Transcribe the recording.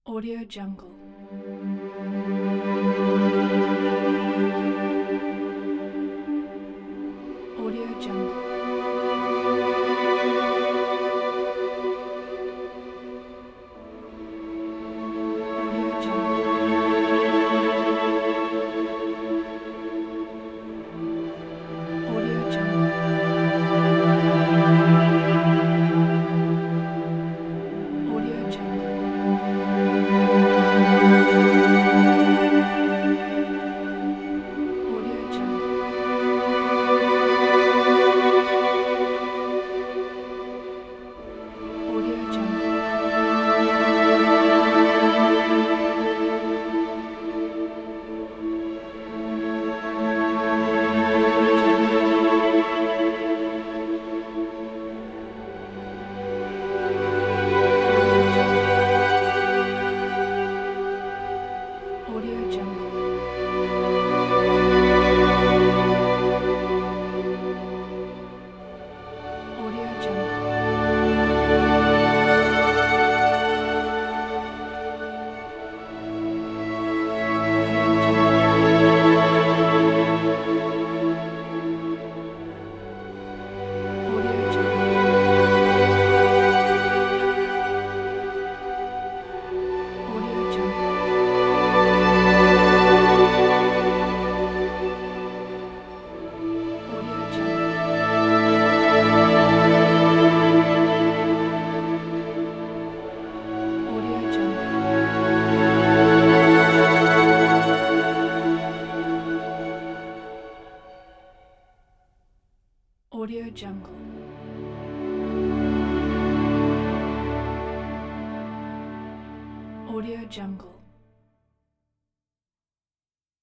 Audio Jungle. Audio Jungle. Audio Jungle. Audio Jungle. Audio Jungle. Audio Jungle. Audio Jungle. Audio Jungle. Audio Jungle. Audio Jungle. Audio Jungle. Audio Jungle. Audio Jungle. Audio Jungle. Audio Jungle.